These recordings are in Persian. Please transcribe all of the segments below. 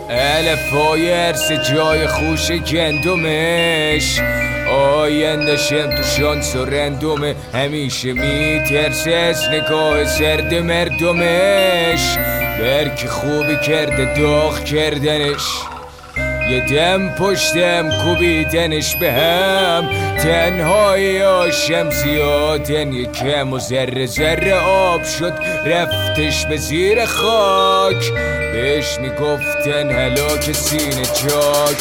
الفای ارس جای خوش گندمش، آیندشم تو شانس و رندومه، همیشه میترسه از نگاه سرد مردمش، برک خوبی کرده داغ کردنش، یه دم پشتم کوبیدنش به هم، تنهای آشم زیادن، یکم و ذره ذره آب شد رفتش به زیر خاک، بهش میگفتن هلاک سینه چاک.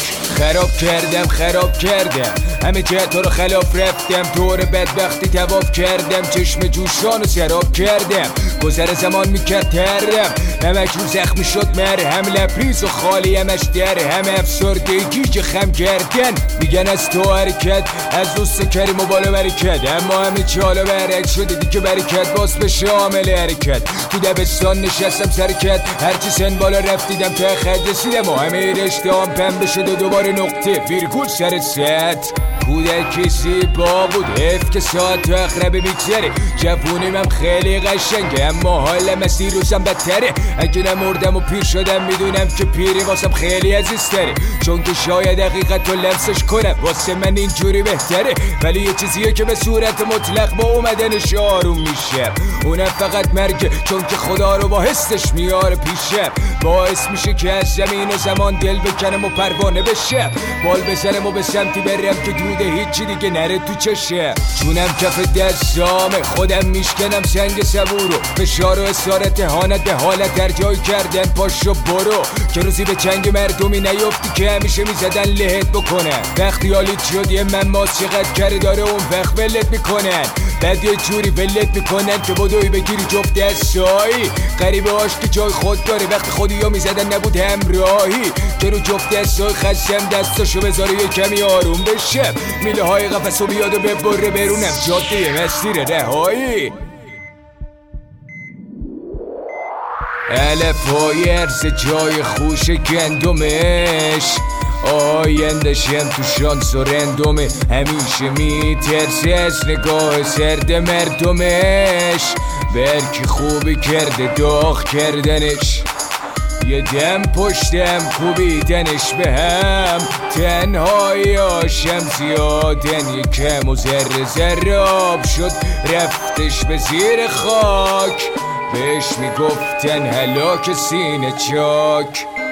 خراب کردم همه جهت رو خلاف رفتم، طور بدبختی تواف کردم، چشم جوشان و سراب کردم، گذر زمان میکرد ترم، نمک رو زخمی شد مرهم، لبریز و خالی همش در همه افسردگی که خم کردن، میگن از تو حرکت از دوست کریم و بالا برکت، اما همه چی حالا برک شده دیگه برکت باز به شامل حرکت، تو دبستان نشستم سرکت، هرچی سن بالا رفتیدم تا خد رسیدم و همه رشته هم پنبه شده دوباره نقطه ویرگول سر ست. کودکی زیبا بود حیف که ساعت تو اقربه میگذره، جوونیم هم خیلی قشنگه اما حالم از دیروزم بدتره، اگه نمردم و پیر شدم میدونم که پیری واسم خیلی عزیزتره، چون که شاید حقیقت رو لمسش کنم واسه من اینجوری بهتره، ولی یه چیزیه که به صورت مطلق با اومدنش آروم میشه، اونم فقط مرگه، چون که خدا رو با حسش میاره پیشه، باعث میشه که از زمین و زمان دل بکنم و پروانه بشه، بال بزنم و به سمتی برم که دوده هیچی دیگه نره تو چشه، چونم کف دستامه خودم میشکنم سنگ صبورو، فشار و اسارت هانت به حالت در جای کردن پاشو برو، که روزی به چنگ مردمی نیفتی که همیشه میزدن لهت بکنن، وقتی حالیت شد یه منماس چقدر کره داره اون وقت ولت میکنن، بعد یه جوری ولت میکنن که بدوی بگیری جفت دستایی، غریبه هاش که جای خود داره، وقتی خودی ها میزدن نبود همراهی، که رو جفت دستای خشم دستاشو بذاره یه کمی آروم بشه، میله های قفصو بیاد و ببره برونم جاده مسیر رهایی. الفای ارز جای خوش گندمش، آیندشم تو شانس و رندومه، همیشه میترسه از نگاه سرد مردمش، برکی خوبی کرده داغ کردنش، یه دم پشتم کوبیدنش به هم، تنهای آشم زیادن، یکم و ذره ذره آب شد رفتش به زیر خاک، بهش میگفتن هلاک سینه چاک.